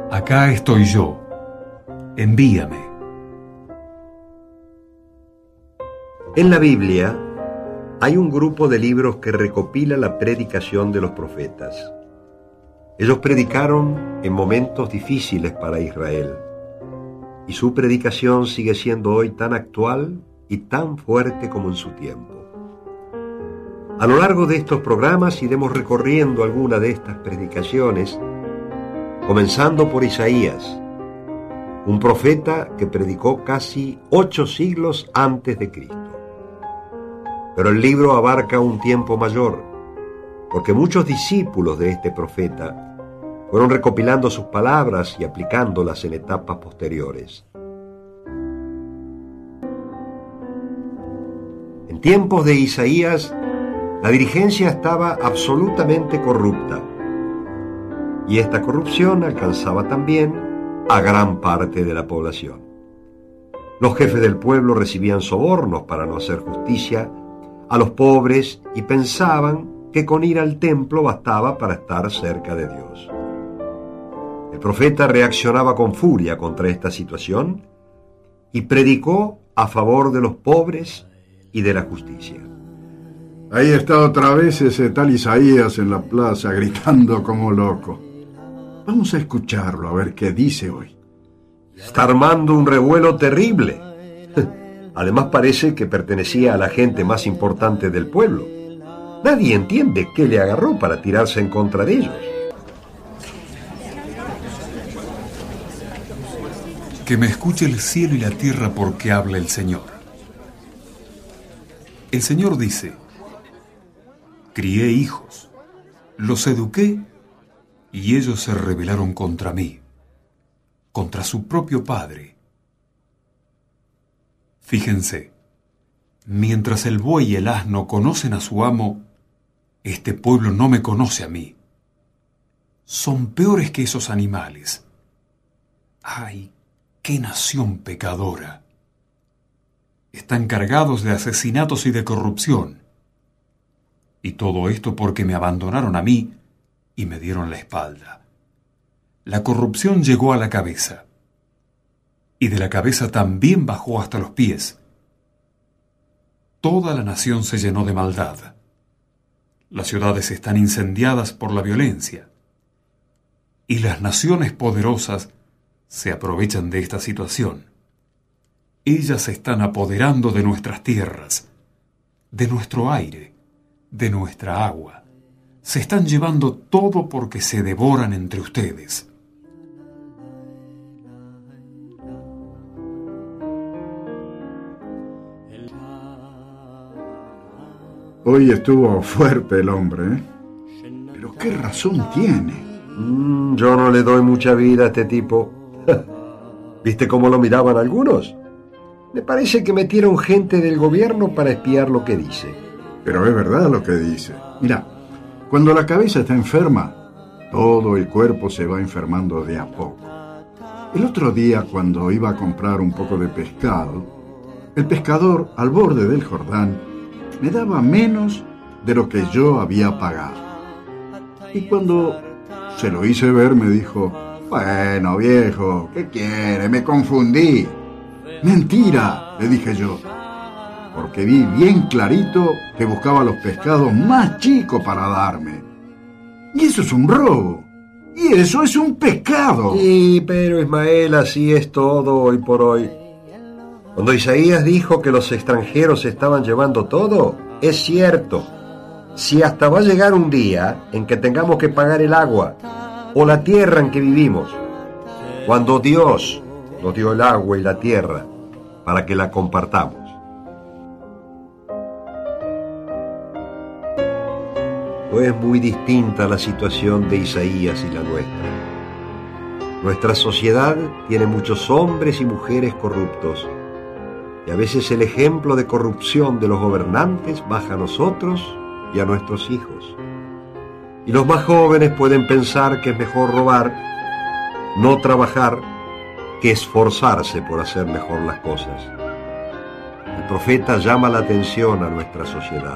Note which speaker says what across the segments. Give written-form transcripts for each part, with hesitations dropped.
Speaker 1: Acá estoy yo, envíame.
Speaker 2: En la Biblia hay un grupo de libros que recopila la predicación de los profetas. Ellos predicaron en momentos difíciles para Israel, y su predicación sigue siendo hoy tan actual y tan fuerte como en su tiempo. A lo largo de estos programas iremos recorriendo alguna de estas predicaciones, comenzando por Isaías, un profeta que predicó casi 8 siglos antes de Cristo. Pero el libro abarca un tiempo mayor, porque muchos discípulos de este profeta fueron recopilando sus palabras y aplicándolas en etapas posteriores. En tiempos de Isaías, la dirigencia estaba absolutamente corrupta, y esta corrupción alcanzaba también a gran parte de la población. Los jefes del pueblo recibían sobornos para no hacer justicia a los pobres y pensaban que con ir al templo bastaba para estar cerca de Dios. El profeta reaccionaba con furia contra esta situación y predicó a favor de los pobres y de la justicia.
Speaker 3: Ahí está otra vez ese tal Isaías en la plaza gritando como loco. Vamos a escucharlo a ver qué dice hoy.
Speaker 2: Está armando un revuelo terrible. Además parece que pertenecía a la gente más importante del pueblo. Nadie entiende qué le agarró para tirarse en contra de ellos.
Speaker 1: Que me escuche el cielo y la tierra porque habla el Señor. El Señor dice: crié hijos, los eduqué y ellos se rebelaron contra mí, contra su propio padre. Fíjense, mientras el buey y el asno conocen a su amo, este pueblo no me conoce a mí. Son peores que esos animales. ¡Ay, qué nación pecadora! Están cargados de asesinatos y de corrupción. Y todo esto porque me abandonaron a mí y me dieron la espalda. La corrupción llegó a la cabeza, y de la cabeza también bajó hasta los pies. Toda la nación se llenó de maldad. Las ciudades están incendiadas por la violencia, y las naciones poderosas se aprovechan de esta situación. Ellas se están apoderando de nuestras tierras, de nuestro aire, de nuestra agua. Se están llevando todo porque se devoran entre ustedes.
Speaker 3: Hoy estuvo fuerte el hombre, ¿eh? Pero qué razón tiene.
Speaker 2: Yo no le doy mucha vida a este tipo. ¿Viste cómo lo miraban algunos? Me parece que metieron gente del gobierno para espiar lo que dice.
Speaker 3: Pero es verdad lo que dice. Mira, cuando la cabeza está enferma, todo el cuerpo se va enfermando de a poco. El otro día, cuando iba a comprar un poco de pescado, el pescador, al borde del Jordán, me daba menos de lo que yo había pagado. Y cuando se lo hice ver, me dijo: bueno, viejo, ¿qué quiere? Me confundí. Mentira, le dije yo, porque vi bien clarito que buscaba los pescados más chicos para darme. Y eso es un robo. Y eso es un pecado.
Speaker 2: Sí, pero Ismael, así es todo hoy por hoy. Cuando Isaías dijo que los extranjeros se estaban llevando todo, es cierto. Si hasta va a llegar un día en que tengamos que pagar el agua o la tierra en que vivimos, cuando Dios nos dio el agua y la tierra para que la compartamos. No es muy distinta la situación de Isaías y la nuestra. Nuestra sociedad tiene muchos hombres y mujeres corruptos, y a veces el ejemplo de corrupción de los gobernantes baja a nosotros y a nuestros hijos. Y los más jóvenes pueden pensar que es mejor robar, no trabajar, que esforzarse por hacer mejor las cosas. El profeta llama la atención a nuestra sociedad.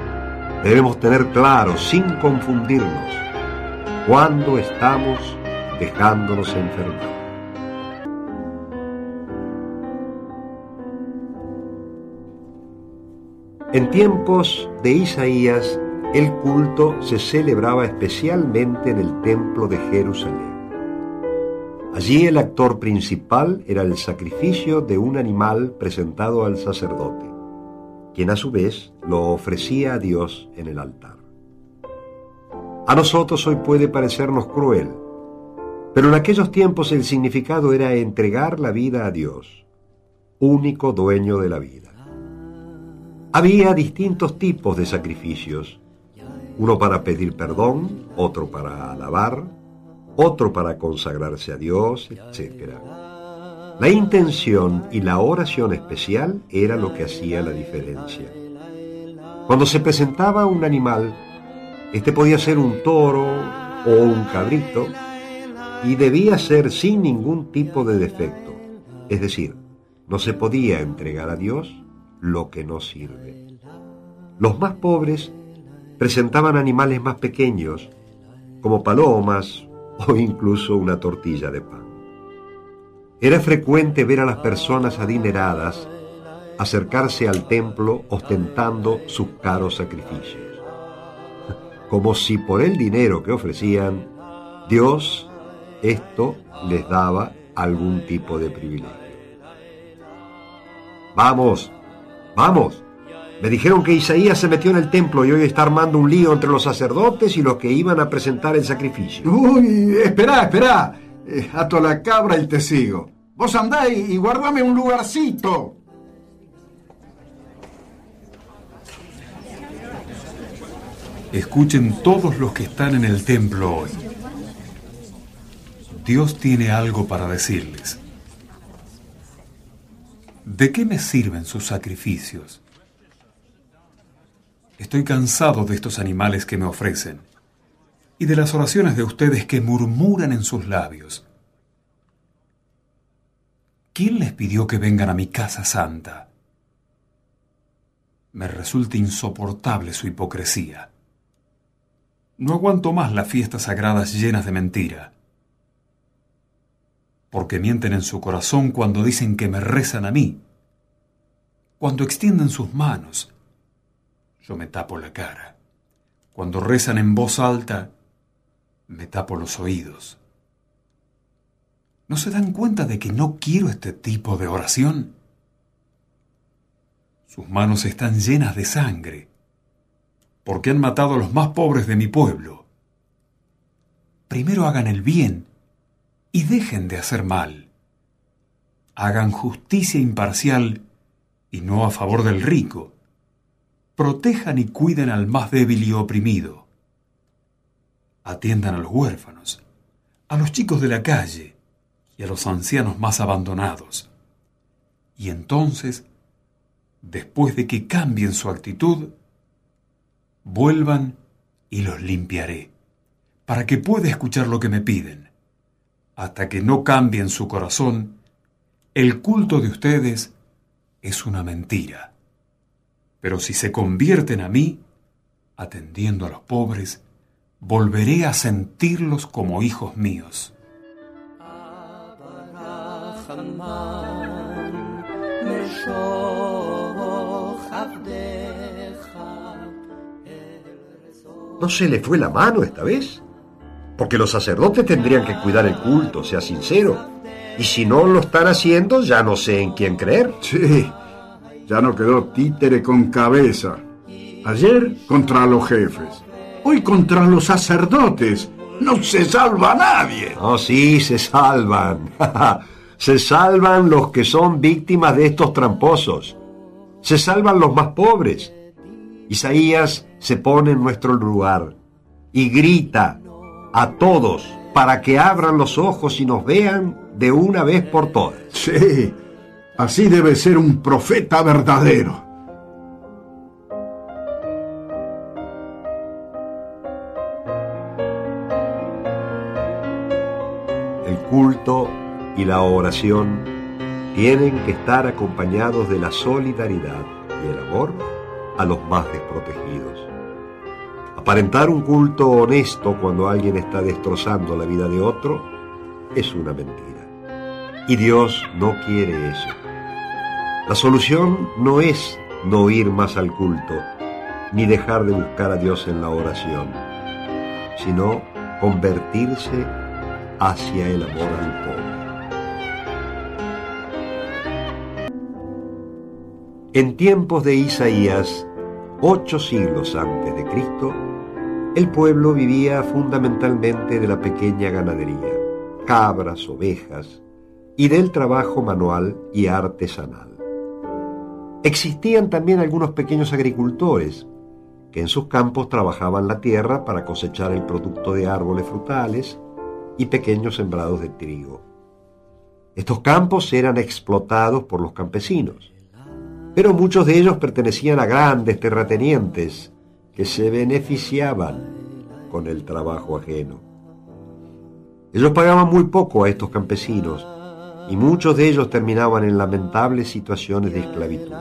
Speaker 2: Debemos tener claro, sin confundirnos, cuándo estamos dejándonos enfermar. En tiempos de Isaías, el culto se celebraba especialmente en el templo de Jerusalén. Allí el actor principal era el sacrificio de un animal presentado al sacerdote, quien a su vez lo ofrecía a Dios en el altar. A nosotros hoy puede parecernos cruel, pero en aquellos tiempos el significado era entregar la vida a Dios, único dueño de la vida. Había distintos tipos de sacrificios, uno para pedir perdón, otro para alabar, otro para consagrarse a Dios, etc. La intención y la oración especial era lo que hacía la diferencia. Cuando se presentaba un animal, este podía ser un toro o un cabrito, y debía ser sin ningún tipo de defecto, es decir, no se podía entregar a Dios lo que no sirve. Los más pobres presentaban animales más pequeños, como palomas o incluso una tortilla de pan. Era frecuente ver a las personas adineradas acercarse al templo ostentando sus caros sacrificios, como si por el dinero que ofrecían, Dios esto les daba algún tipo de privilegio. ¡Vamos! ¡Vamos! Me dijeron que Isaías se metió en el templo y hoy está armando un lío entre los sacerdotes y los que iban a presentar el sacrificio.
Speaker 3: Uy, esperá. Ato a la cabra y te sigo. Vos andá y guardame un lugarcito.
Speaker 1: Escuchen todos los que están en el templo hoy. Dios tiene algo para decirles. ¿De qué me sirven sus sacrificios? Estoy cansado de estos animales que me ofrecen y de las oraciones de ustedes que murmuran en sus labios. ¿Quién les pidió que vengan a mi casa santa? Me resulta insoportable su hipocresía. No aguanto más las fiestas sagradas llenas de mentira. Porque mienten en su corazón cuando dicen que me rezan a mí. Cuando extienden sus manos, yo me tapo la cara. Cuando rezan en voz alta, me tapo los oídos. ¿No se dan cuenta de que no quiero este tipo de oración? Sus manos están llenas de sangre, porque han matado a los más pobres de mi pueblo. Primero hagan el bien y dejen de hacer mal. Hagan justicia imparcial y no a favor del rico. Protejan y cuiden al más débil y oprimido. Atiendan a los huérfanos, a los chicos de la calle y a los ancianos más abandonados. Y entonces, después de que cambien su actitud, vuelvan y los limpiaré, para que pueda escuchar lo que me piden. Hasta que no cambien su corazón, el culto de ustedes es una mentira. Pero si se convierten a mí, atendiendo a los pobres, volveré a sentirlos como hijos míos.
Speaker 2: ¿No se le fue la mano esta vez? Porque los sacerdotes tendrían que cuidar el culto, sea sincero. Y si no lo están haciendo, ya no sé en quién creer.
Speaker 3: Sí, ya no quedó títere con cabeza. Ayer contra los jefes, hoy contra los sacerdotes. No se salva a nadie.
Speaker 2: Oh, sí, se salvan. Se salvan los que son víctimas de estos tramposos. Se salvan los más pobres. Isaías se pone en nuestro lugar y grita a todos para que abran los ojos y nos vean de una vez por todas.
Speaker 3: Sí, así debe ser un profeta verdadero.
Speaker 2: El culto y la oración tienen que estar acompañados de la solidaridad y el amor a los más desprotegidos. Aparentar un culto honesto cuando alguien está destrozando la vida de otro es una mentira. Y Dios no quiere eso. La solución no es no ir más al culto, ni dejar de buscar a Dios en la oración, sino convertirse hacia el amor al pobre. En tiempos de Isaías, 8 siglos antes de Cristo, el pueblo vivía fundamentalmente de la pequeña ganadería, cabras, ovejas, y del trabajo manual y artesanal. Existían también algunos pequeños agricultores que en sus campos trabajaban la tierra para cosechar el producto de árboles frutales y pequeños sembrados de trigo. Estos campos eran explotados por los campesinos, pero muchos de ellos pertenecían a grandes terratenientes que se beneficiaban con el trabajo ajeno. Ellos pagaban muy poco a estos campesinos y muchos de ellos terminaban en lamentables situaciones de esclavitud.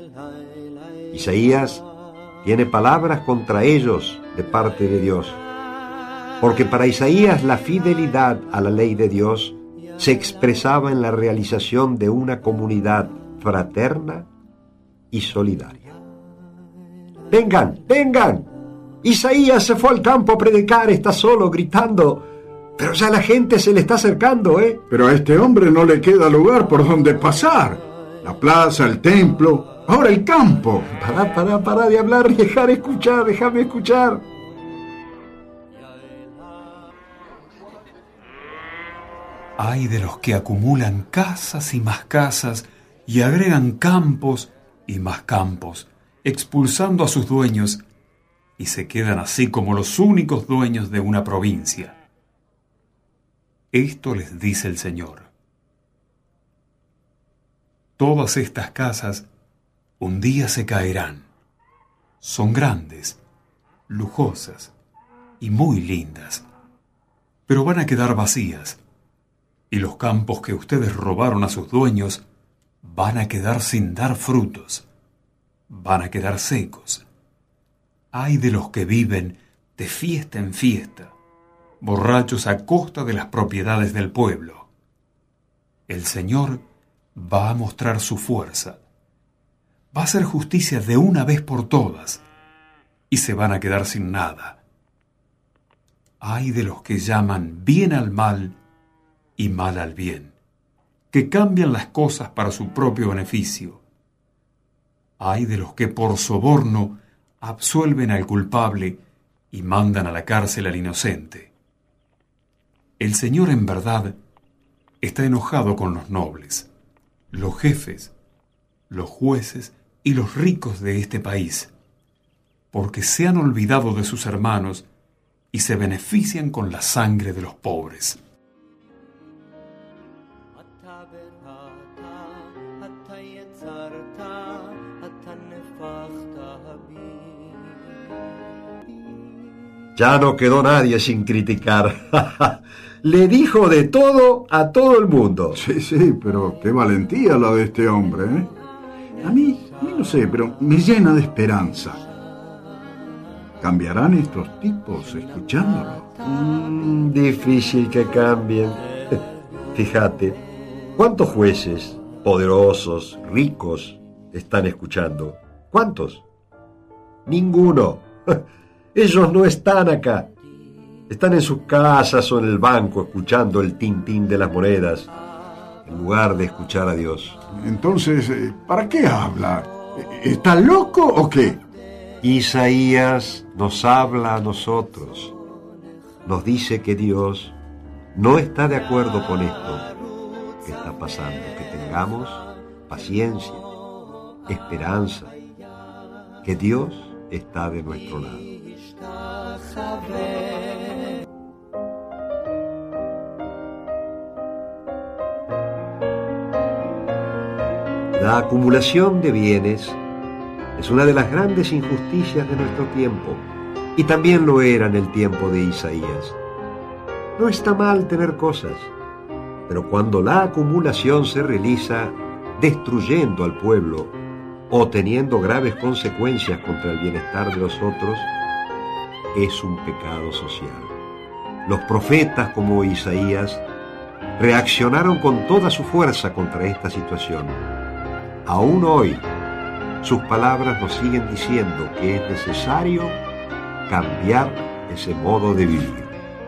Speaker 2: Isaías tiene palabras contra ellos de parte de Dios, porque para Isaías la fidelidad a la ley de Dios se expresaba en la realización de una comunidad fraterna y solidaria. ¡Vengan, vengan! Isaías se fue al campo a predicar, está solo, gritando, pero ya la gente se le está acercando, ¿eh?
Speaker 3: Pero a este hombre no le queda lugar por donde pasar. La plaza, el templo, ahora el campo.
Speaker 2: Para de hablar, déjame escuchar.
Speaker 1: Hay de los que acumulan casas y más casas y agregan campos y más campos, expulsando a sus dueños, y se quedan así como los únicos dueños de una provincia. Esto les dice el Señor: todas estas casas un día se caerán. Son grandes, lujosas y muy lindas, pero van a quedar vacías, y los campos que ustedes robaron a sus dueños van a quedar sin dar frutos, van a quedar secos. Ay de los que viven de fiesta en fiesta, borrachos a costa de las propiedades del pueblo. El Señor va a mostrar su fuerza, va a hacer justicia de una vez por todas, y se van a quedar sin nada. Ay de los que llaman bien al mal y mal al bien, que cambian las cosas para su propio beneficio. Ay de los que por soborno absuelven al culpable y mandan a la cárcel al inocente. El Señor en verdad está enojado con los nobles, los jefes, los jueces y los ricos de este país, porque se han olvidado de sus hermanos y se benefician con la sangre de los pobres.
Speaker 2: Ya no quedó nadie sin criticar. Le dijo de todo a todo el mundo.
Speaker 3: Sí, pero qué valentía la de este hombre, ¿eh? A mí no sé, pero me llena de esperanza. ¿Cambiarán estos tipos escuchándolo?
Speaker 2: Difícil que cambien. Fíjate, ¿cuántos jueces poderosos, ricos, están escuchando? ¿Cuántos? Ninguno. Ellos no están acá. Están en sus casas o en el banco escuchando el tintín de las monedas, en lugar de escuchar a Dios.
Speaker 3: Entonces, ¿para qué habla? ¿Está loco o qué?
Speaker 2: Isaías nos habla a nosotros. Nos dice que Dios no está de acuerdo con esto que está pasando. Que tengamos paciencia, esperanza, que Dios está de nuestro lado. La acumulación de bienes es una de las grandes injusticias de nuestro tiempo, y también lo era en el tiempo de Isaías. No está mal tener cosas, pero cuando la acumulación se realiza destruyendo al pueblo o teniendo graves consecuencias contra el bienestar de los otros, es un pecado social. Los profetas como Isaías reaccionaron con toda su fuerza contra esta situación. Aún hoy, sus palabras nos siguen diciendo que es necesario cambiar ese modo de vivir.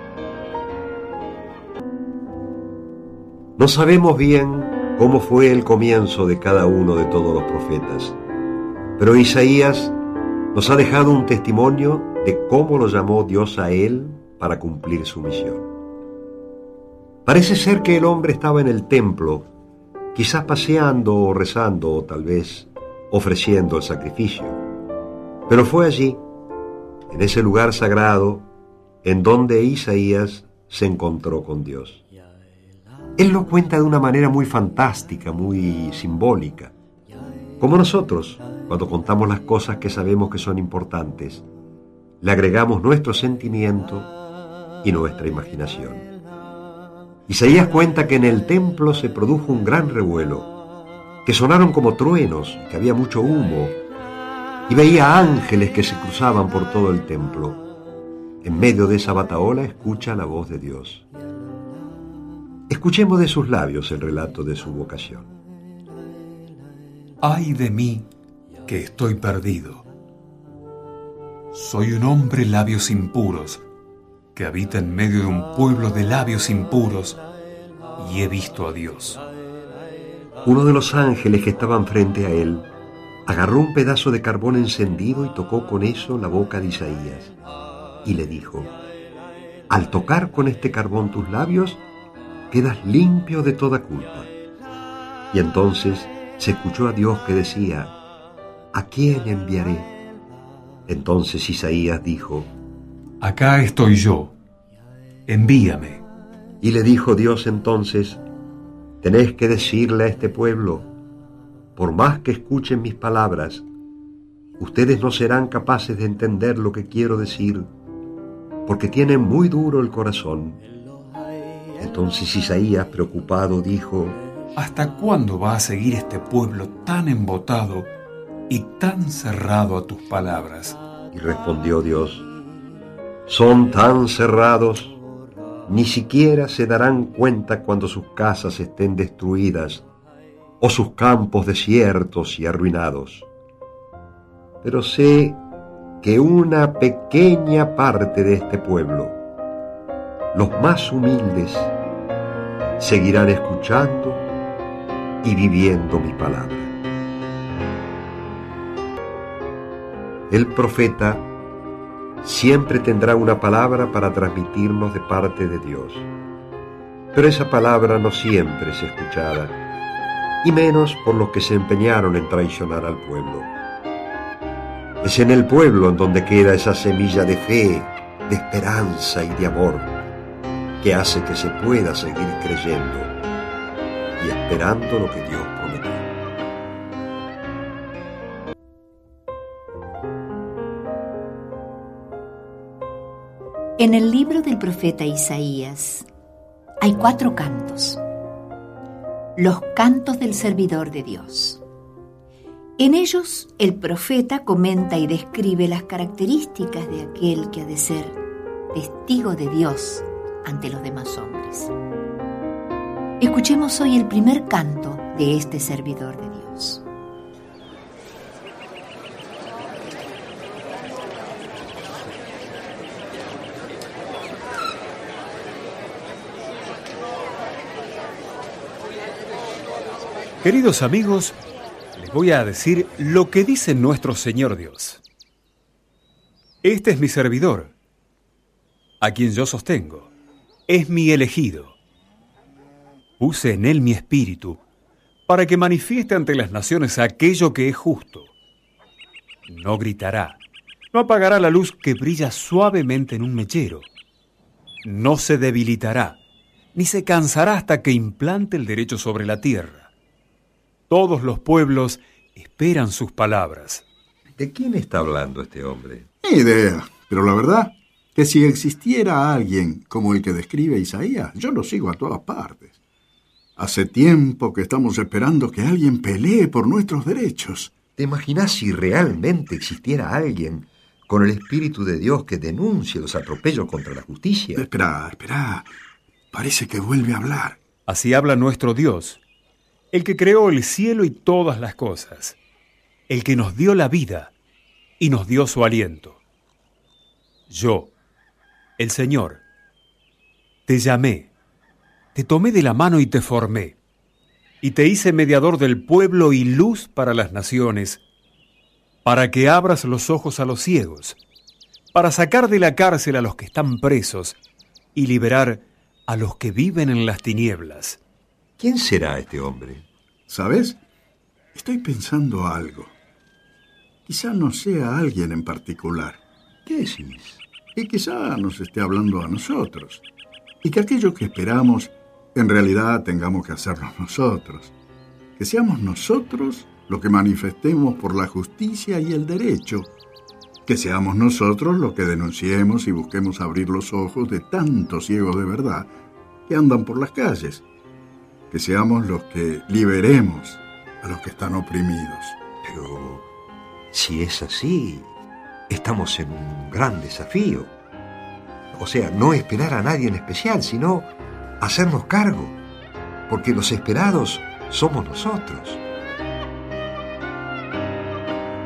Speaker 2: No sabemos bien cómo fue el comienzo de cada uno de todos los profetas, pero Isaías nos ha dejado un testimonio de cómo lo llamó Dios a él para cumplir su misión. Parece ser que el hombre estaba en el templo, quizás paseando o rezando o tal vez ofreciendo el sacrificio. Pero fue allí, en ese lugar sagrado, en donde Isaías se encontró con Dios. Él lo cuenta de una manera muy fantástica, muy simbólica. Como nosotros, cuando contamos las cosas que sabemos que son importantes, le agregamos nuestro sentimiento y nuestra imaginación. Isaías cuenta que en el templo se produjo un gran revuelo, que sonaron como truenos, que había mucho humo, y veía ángeles que se cruzaban por todo el templo. En medio de esa batahola escucha la voz de Dios. Escuchemos de sus labios el relato de su vocación.
Speaker 1: ¡Ay de mí, que estoy perdido! Soy un hombre labios impuros, que habita en medio de un pueblo de labios impuros, y he visto a Dios.
Speaker 2: Uno de los ángeles que estaban frente a él agarró un pedazo de carbón encendido y tocó con eso la boca de Isaías, y le dijo: al tocar con este carbón tus labios, quedas limpio de toda culpa. Y entonces se escuchó a Dios que decía: ¿a quién enviaré? Entonces Isaías dijo:
Speaker 1: acá estoy yo, envíame.
Speaker 2: Y le dijo Dios entonces: tenés que decirle a este pueblo, por más que escuchen mis palabras, ustedes no serán capaces de entender lo que quiero decir, porque tienen muy duro el corazón. Entonces Isaías, preocupado, dijo:
Speaker 1: ¿hasta cuándo va a seguir este pueblo tan embotado y tan cerrado a tus palabras?
Speaker 2: Y respondió Dios: son tan cerrados, ni siquiera se darán cuenta cuando sus casas estén destruidas o sus campos desiertos y arruinados. Pero sé que una pequeña parte de este pueblo, los más humildes, seguirán escuchando y viviendo mi palabra. El profeta siempre tendrá una palabra para transmitirnos de parte de Dios, pero esa palabra no siempre es escuchada, y menos por los que se empeñaron en traicionar al pueblo. Es en el pueblo en donde queda esa semilla de fe, de esperanza y de amor, que hace que se pueda seguir creyendo y esperando lo que Dios prometió.
Speaker 4: En el libro del profeta Isaías hay 4 cantos. Los cantos del servidor de Dios. En ellos el profeta comenta y describe las características de aquel que ha de ser testigo de Dios ante los demás hombres. Escuchemos hoy el primer canto de este servidor de Dios.
Speaker 1: Queridos amigos, les voy a decir lo que dice nuestro Señor Dios. Este es mi servidor, a quien yo sostengo. Es mi elegido. Puse en él mi espíritu para que manifieste ante las naciones aquello que es justo. No gritará, no apagará la luz que brilla suavemente en un mechero. No se debilitará, ni se cansará hasta que implante el derecho sobre la tierra. Todos los pueblos esperan sus palabras.
Speaker 2: ¿De quién está hablando este hombre?
Speaker 3: Ni idea, pero la verdad que si existiera alguien como el que describe Isaías, yo lo sigo a todas partes. Hace tiempo que estamos esperando que alguien pelee por nuestros derechos.
Speaker 2: ¿Te imaginas si realmente existiera alguien con el Espíritu de Dios que denuncie los atropellos contra la justicia?
Speaker 3: Espera. Parece que vuelve a hablar.
Speaker 1: Así habla nuestro Dios, el que creó el cielo y todas las cosas, el que nos dio la vida y nos dio su aliento. Yo, el Señor, te llamé, te tomé de la mano y te formé, y te hice mediador del pueblo y luz para las naciones, para que abras los ojos a los ciegos, para sacar de la cárcel a los que están presos y liberar a los que viven en las tinieblas.
Speaker 2: ¿Quién será este hombre?
Speaker 3: ¿Sabes? Estoy pensando algo. Quizá no sea alguien en particular.
Speaker 2: ¿Qué decís?
Speaker 3: Y quizá nos esté hablando a nosotros. Y que aquello que esperamos, en realidad tengamos que hacerlo nosotros. Que seamos nosotros los que manifestemos por la justicia y el derecho. Que seamos nosotros los que denunciemos y busquemos abrir los ojos de tantos ciegos de verdad que andan por las calles. Que seamos los que liberemos a los que están oprimidos.
Speaker 2: Pero si es así, estamos en un gran desafío. O sea, no esperar a nadie en especial, sino hacernos cargo, porque los esperados somos nosotros.